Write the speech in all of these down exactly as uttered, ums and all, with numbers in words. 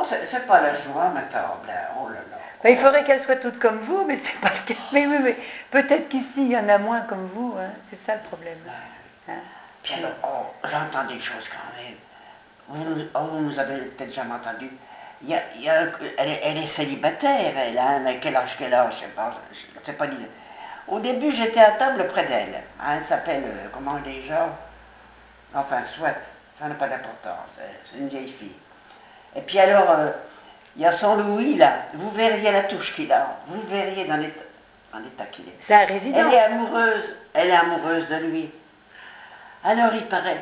c'est pas la joie, ma table. Oh là là. Ben, il faudrait qu'elle soit toute comme vous, mais c'est pas le cas. Mais oui, mais peut-être qu'ici, il y en a moins comme vous. Hein. C'est ça le problème. Ouais. Hein. Puis alors, oh, j'entends des choses quand même. Vous nous, oh, vous nous avez peut-être jamais entendu. Il y a, il y a, elle, est, elle est célibataire, elle, hein, mais quel âge qu'elle a, je sais pas, je sais pas l'idée. Au début, j'étais à table près d'elle. Hein, elle s'appelle, euh, comment déjà Enfin, soit, ça n'a pas d'importance, c'est une vieille fille. Et puis alors, euh, il y a son Louis là, vous verriez la touche qu'il a, vous verriez dans l'état, dans l'état qu'il est. C'est un résident. Elle est amoureuse, elle est amoureuse de lui. Alors il paraît,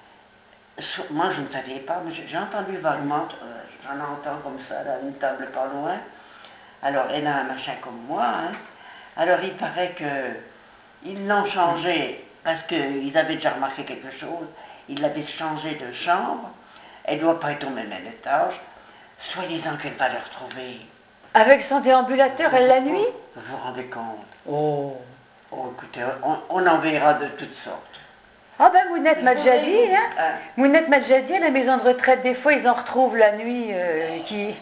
moi je ne savais pas, mais j'ai entendu vaguement, euh, j'en entends comme ça, là, une table pas loin. Alors elle a un machin comme moi, hein. Alors il paraît que ils l'ont changé, parce qu'ils avaient déjà remarqué quelque chose, ils l'avaient changé de chambre, elle ne doit pas être au même étage, soi-disant qu'elle va le retrouver. Avec son déambulateur, elle la nuit? Vous vous rendez compte? Oh. Oh, écoutez, on, on en verra de toutes sortes. Ah ben Mounette m'a déjà dit, hein. hein. Mounette m'a déjà dit, à la maison de retraite, des fois, ils en retrouvent la nuit euh, qui...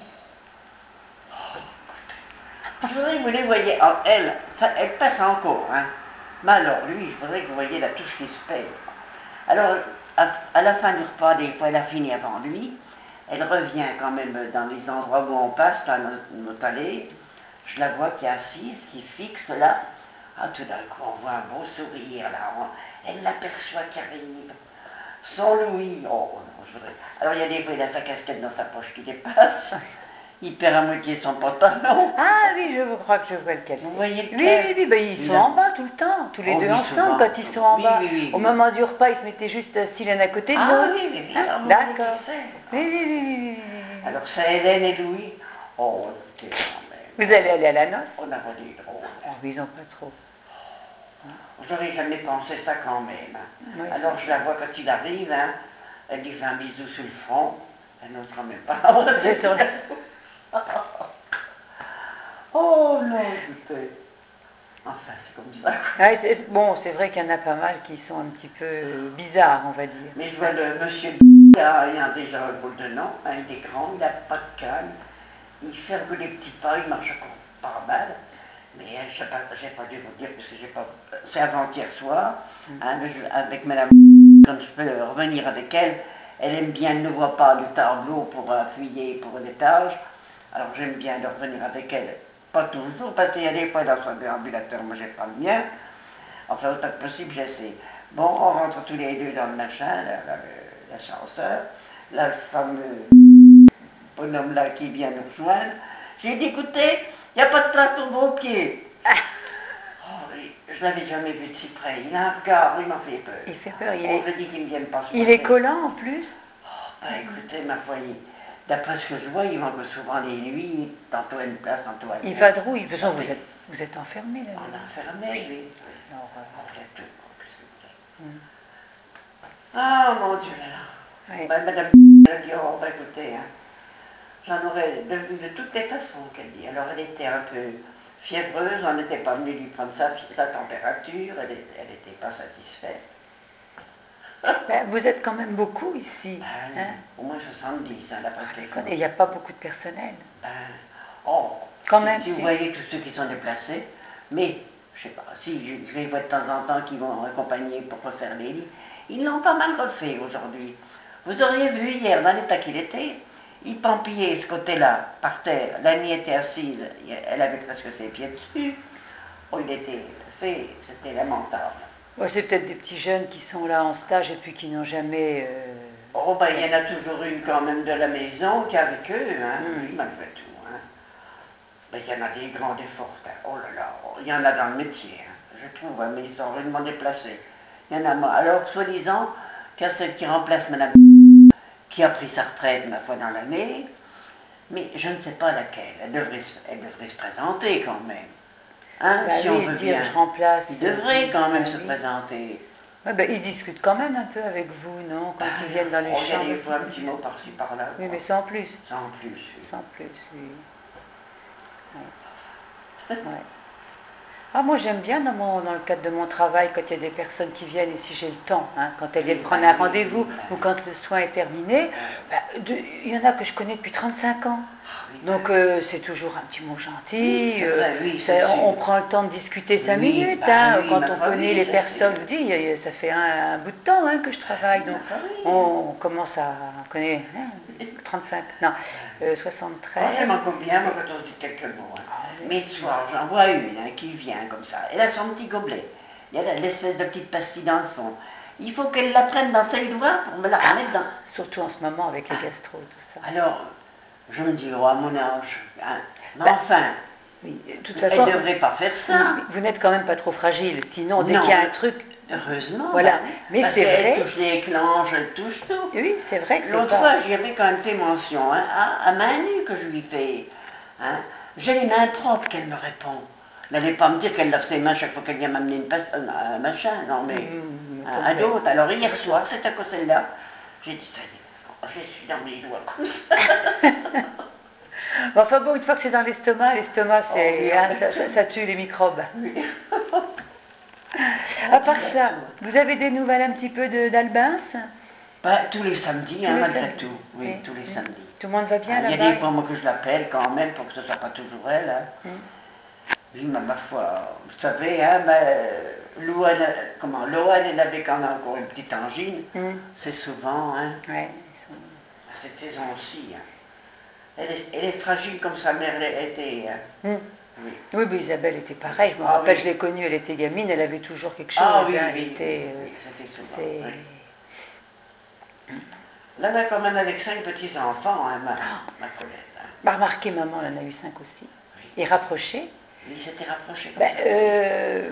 Oh, écoutez, je voudrais que vous les voyez. Alors, elle, ça, elle passe encore, hein. Mais alors, lui, je voudrais que vous voyez la touche qui se paye. Alors, à, à la fin du repas, des fois, elle a fini avant lui. Elle revient quand même dans les endroits où on passe, dans notre, notre allée. Je la vois qui est assise, qui fixe là. Ah, tout d'un coup, on voit un beau sourire là. On, elle l'aperçoit qui arrive. Son Louis. Oh non, je voudrais. Alors, il y a des fois, il a sa casquette dans sa poche qui dépasse. Il perd à moitié son pantalon. Ah oui, je crois que je vois lequel c'est. Vous voyez lequel? Oui, oui, oui, ben, ils il sont a... en bas tout le temps, tous les oh, deux oui, ensemble, souvent, quand ils souvent. sont en oui, bas. oui, oui, Au oui. moment du repas, ils se mettaient juste assis l'un à côté de Ah l'autre. oui, oui, oui. Hein? Ah, vous D'accord. voyez qui c'est? Oui, oui, oui, oui, oui, oui. Alors, c'est Hélène et Louis. Oh, écoutez, quand même. Vous allez aller à la noce? On a des drôles. Oh, mais ils n'ont pas trop. J'aurais jamais pensé ça quand même. Oui, alors, je la vois quand il arrive, hein, elle lui fait un bisou sur le front. Elle n'ose quand même pas. C'est sur le... Oh non, écoutez. Enfin, c'est comme ça. Ouais, c'est, bon, c'est vrai qu'il y en a pas mal qui sont un petit peu euh, bizarres, on va dire. Mais je vois le monsieur là, il a déjà un boule de nom, hein, il est grand, il n'a pas de canne, il fait un peu des petits pas, il marche encore pas mal. Mais euh, je n'ai pas, pas dû vous dire, parce que j'ai pas. C'est avant-hier soir, hein, je, avec madame, quand je peux revenir avec elle, elle aime bien, elle ne voit pas le tableau pour appuyer pour l'étage, alors j'aime bien de revenir avec elle. Pas toujours, parce qu'il y a des fois dans son déambulateur, moi j'ai pas le mien. Enfin, autant que possible, j'essaie. Bon, on rentre tous les deux dans le machin, l'ascenseur. Là, le fameux bonhomme là qui vient nous rejoindre. J'ai dit, écoutez, il n'y a pas de place pour vos pieds. Oh, je l'avais jamais vu de si près. Il a un regard, il m'a fait peur. Il fait peur, il oh, est... je dis qu'il ne vienne pas se Il est collant en plus. Oh, ben écoutez, ma foi, d'après ce que je vois, il va souvent les nuits, tantôt à une place, tantôt à une Il vadrouille. De toute façon, vous êtes, vous êtes enfermé là. On est enfermé, oui. Non, euh... On fait tout. Qu'est-ce que vous voulez? hum. Ah, mon Dieu, là là. Oui. Ben, madame elle dit, oh, ben, écoutez, hein, j'en aurais de, de toutes les façons qu'elle dit. Alors, elle était un peu fiévreuse, on n'était pas venu lui prendre sa, sa température, elle n'était pas satisfaite. Ben, vous êtes quand même beaucoup ici. Ben, hein? Au moins soixante-dix, hein, d'après ce que je Et il n'y a pas beaucoup de personnel. Ben, oh, quand si, même, si si. vous voyez tous ceux qui sont déplacés, mais, je sais pas, si je, je les vois de temps en temps qui vont accompagner pour refaire les lits, ils l'ont pas mal refait aujourd'hui. Vous auriez vu hier, dans l'état qu'il était, il pampillait ce côté-là, par terre. L'amie était assise, elle avait presque ses pieds dessus. Oh, il était fait, c'était lamentable. Bon, c'est peut-être des petits jeunes qui sont là en stage et puis qui n'ont jamais... Euh... Oh, ben, il y en a toujours une quand même de la maison qui est avec eux, hein, Mm. oui, malgré tout. Hein. Ben, il y en a des grands, des forts. Hein. Oh là là, il y en a dans le métier, hein, je trouve, hein, mais ils sont rudement déplacés. Il y en a, alors, soi-disant, qu'il y a celle qui remplace Madame qui a pris sa retraite, ma foi, dans l'année, mais je ne sais pas laquelle. Elle devrait, elle devrait se présenter quand même. Hein, bah si oui, on veut dire bien. je remplace. Il devrait quand même bah se oui. présenter. Ouais, bah, ils discutent quand même un peu avec vous, non? Quand Ben, ils viennent dans les oh, il y a chambres. des fois un petit mot par-ci par-là. Oui, quoi. mais sans plus. Sans plus, oui. Sans plus, oui. Ouais. Ouais. Ah, moi j'aime bien dans, mon, dans le cadre de mon travail quand il y a des personnes qui viennent et si j'ai le temps, hein, quand elles viennent prendre un rendez-vous ou quand le soin est terminé, bah, de, il y en a que je connais depuis trente-cinq ans. Donc euh, c'est toujours un petit mot gentil, Oui, euh, vrai, oui, ça, c'est on sûr. prend le temps de discuter cinq Oui, minutes, bah hein, oui, quand ma on foi, connaît oui, les ça, personnes, c'est- je vous dis, ça fait un, un bout de temps hein, que je travaille, donc ma foi, oui. on, on commence à connaître hein, trente-cinq, non, euh, soixante-treize. Oh, j'aime encore bien, moi, quand on dit quelques mots. Hein. Ah, oui. Mais ce soir, j'en vois une hein, qui vient comme ça. Elle a son petit gobelet. Il y a l'espèce de petite pastille dans le fond. Il faut qu'elle la prenne dans ses doigts pour me la remettre dans. Surtout en ce moment avec les gastro, tout ça. Alors, je me dis, oh, à mon âge, hein, mais Bah, enfin, oui, de toute elle façon, ne devrait pas faire ça. oui, vous n'êtes quand même pas trop fragile, sinon dès Non, qu'il y a un truc, heureusement. voilà. Bah, Mais parce c'est qu'elle vrai. touche les clenches, elle touche tout. Oui, c'est vrai que c'est L'autre pas. fois, j'y avais quand même fait mention, hein, à, à main nue que je lui fais. Hein. J'ai les mains propres qu'elle me répond. Elle n'allait pas me dire qu'elle lave ses mains chaque fois qu'elle vient m'amener une passe, un machin, non mais Mmh, à, à d'autres. Alors hier c'est soir, c'est à cause de celle-là, j'ai dit ça y est, je suis dans mes doigts comme ça. Enfin bon, une fois que c'est dans l'estomac, l'estomac, c'est, Oh, oui, hein, en fait, ça, ça- ça tue les microbes. Oui. À part ça, vous avez des nouvelles un petit peu de, d'Albins? Bah, tous les samedis, Tous hein, les malgré samedis. tout. Oui, Oui, tous les oui. samedis. Tout le monde va bien Hein, il y a là-bas? des fois moi que je l'appelle quand même pour que ce ne soit pas toujours elle. Hein. Mm. Oui, mais ma foi, vous savez, hein, ben, Louane, comment, Loane, elle avait quand même encore une petite angine. Mm. C'est souvent, hein, Ouais, ils sont- à cette saison-ci. Hein. Elle, est, elle est fragile comme sa mère l'était. Hein. Mm. Oui. Oui, mais Isabelle était pareille. Je me Ah, rappelle, oui. je l'ai connue, elle était gamine, elle avait toujours quelque chose. Ah oui, hein, oui, elle était, oui, euh, oui, c'était souvent. c'est- Oui. Là, on a quand même avec cinq petits-enfants, hein, ma, ma Colette. Hein. Bah, remarquez, maman, elle en a eu cinq aussi. Oui. Et rapprochés. Il s'était rapproché comme Ben, ça. euh,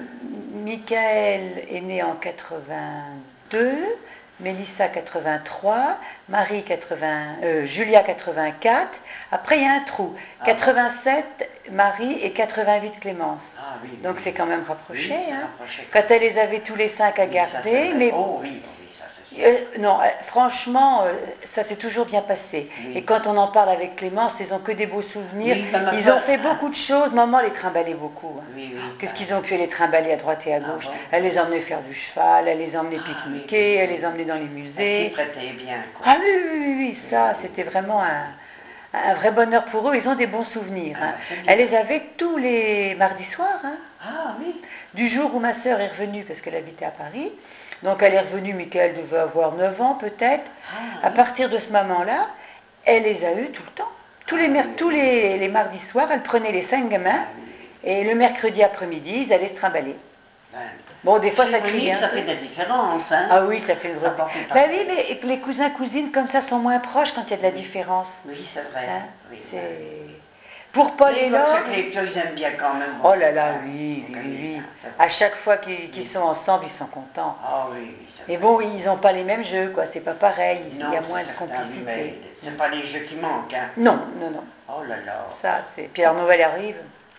Michael est né en quatre-vingt-deux, Mélissa quatre-vingt-trois, Marie quatre-vingts, euh, Julia quatre-vingt-quatre. Après, il y a un trou. Ah, quatre-vingt-sept, Marie et quatre-vingt-huit, Clémence. Ah oui, Donc oui. c'est quand même rapproché. Oui, c'est hein. rapproché. Quand elle les avait tous les cinq à Oui, ça, c'est garder, vrai. mais Oh oui, oh oui, ça c'est sûr. euh, non, euh, franchement, euh, ça s'est toujours bien passé. Oui. Et quand on en parle avec Clémence, ils ont que des beaux souvenirs. Oui, ben, ma ils foi- ont fait beaucoup de choses. Maman les trimballait beaucoup. hein. Oui, oui. Qu'est-ce ben, qu'ils ont pu les trimballer à droite et à Ah gauche? bon? Elle les emmenait faire du cheval, elle les emmenait Ah, pique-niquer, oui, oui, elle oui. les emmenait dans les Elle s'y musées. prêtait bien, quoi. Ah oui, oui, oui, oui, ça, oui, c'était oui. vraiment un, un vrai bonheur pour eux. Ils ont des bons souvenirs. Ah, hein. bah, c'est bien. Elle les avait tous les mardis soirs. hein. Ah oui. Du jour où ma sœur est revenue, parce qu'elle habitait à Paris, donc elle est revenue, Michael devait avoir neuf ans peut-être. Ah, À oui. partir de ce moment-là, elle les a eus tout le temps. Tous les, Ah, mer- oui, tous oui. les, les mardis soirs, elle prenait les cinq gamins, Ah, oui, oui. et le mercredi après-midi, ils allaient se trimballer. Ben, Bon, des fois, chez ça Monique, criait un ça peu. fait de la différence, hein. Ah oui, ça fait une Ça grosse porte une Ben partie. oui, mais les cousins, cousines, comme ça, sont moins proches quand il y a de la différence. Oui, c'est vrai. Hein, Oui, c'est... ben. Pour Paul Les et Laure... coqs secréteurs, ils aiment bien quand même. Oh là là, Hein, oui, donc, oui, oui, oui. hein, c'est vrai. À chaque fois qu'ils qu'ils Oui. sont ensemble, ils sont contents. Ah oui, oui, c'est Mais vrai. bon, ils n'ont pas les mêmes jeux, quoi. C'est pas pareil. Il Non, y a c'est moins de certain, oui, complicité. mais c'est pas les jeux qui manquent, hein. Non, non, non. Oh là là. Ça, c'est. Puis alors Noël arrive.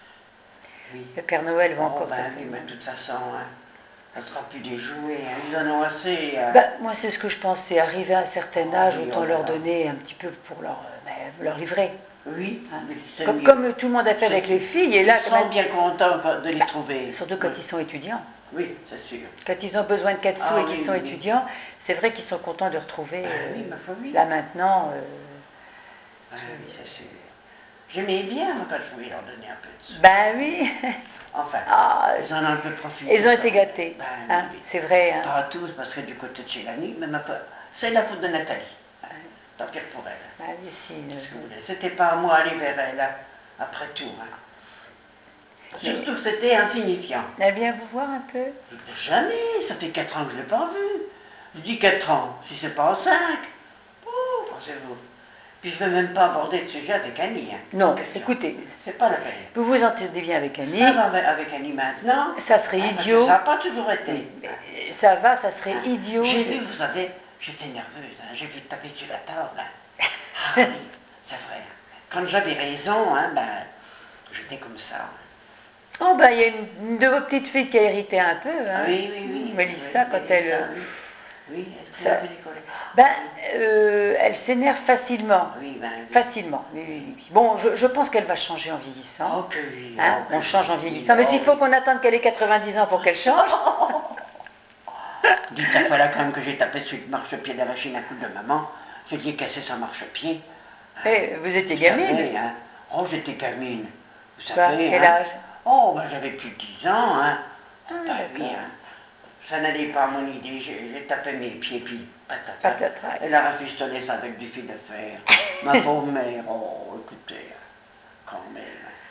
Oui. Le Père Noël va Oh, encore ben oui, certainement. mais de toute façon, hein, ça sera plus des jouets, hein. Ils en ont assez. hein. Ben, moi, c'est ce que je pensais. Arrivé à un certain Ah âge, oui, autant oh là leur là. donner un petit peu pour leur, euh, ben, leur livrer. Oui, hein. oui, c'est Comme, mieux. comme tout le monde a fait avec C'est- les filles. Et là, Ils quand sont même- bien contents de les Ben, trouver. surtout quand oui. ils sont étudiants. Oui, c'est sûr. Quand ils ont besoin de quatre sous Ah et qu'ils oui, sont oui, oui. étudiants, c'est vrai qu'ils sont contents de retrouver. Ben euh, oui, ma foi, oui. Là maintenant, euh, Ah oui, c'est sûr. J'aimais bien, moi, quand je voulais leur donner un peu de sous. ben oui, Enfin, Ah, ils en ont un peu profité. ils ont été quand même. gâtés. Ben hein, oui, oui. c'est vrai. hein. Pas tous, parce que du côté de chez Lani, mais ma foi, c'est la faute de Nathalie. Tant pis pour elle. Ben oui, si, euh, Qu'est-ce que vous voulez? C'était pas à moi aller vers elle, hein, après tout. Hein. Mais- Surtout que c'était insignifiant. elle vient vous voir un peu. Jamais, ça fait quatre ans que je ne l'ai pas vue. Je dis quatre ans, si c'est pas en cinq. Oh, pensez-vous. Puis je ne vais même pas aborder le sujet avec Annie. Hein, Non, question. écoutez, C'est pas la peine. vous vous entendez bien avec Annie. Ça va avec- avec Annie maintenant. Ça serait hein, parce que idiot. ça n'a pas toujours été. Mais, euh, Ça va, ça serait Hein. idiot. J'ai de- vu, vous savez, j'étais nerveuse, hein, j'ai vu taper sur la table. hein. Ah oui, c'est vrai. Quand j'avais raison, hein, ben, j'étais comme ça. Oh ben il y a une, une de vos petites filles qui a hérité un peu. Hein. Oui, oui, oui. Mélissa, oui, quand Mélissa, elle. oui. Oui, est-ce Ça- qu'elle fait des collectes? Ben, euh, elle s'énerve facilement. Oui, ben oui. Facilement. Oui, oui, oui. Bon, je, je pense qu'elle va changer en vieillissant. Oh que oui. Hein, oh, que on change en oui, vieillissant. Mais oh, s'il faut oui. qu'on attende qu'elle ait quatre-vingt-dix ans pour qu'elle change. Dites à là quand même que j'ai tapé sur le marchepied de la machine à coups de maman. J'ai dit casser son marchepied. Eh, vous étiez Vous gamine. savez, hein. Oh, j'étais gamine. Vous Quoi, savez, quel hein. âge? Oh, ben j'avais plus de dix ans, hein. Ah, Bah oui, d'accord. hein. Ça n'allait pas à mon idée. J'ai j'ai tapé mes pieds, puis patata. Patata. Elle a rafistolé ça avec du fil de fer. Ma pauvre mère, oh, écoutez, quand même.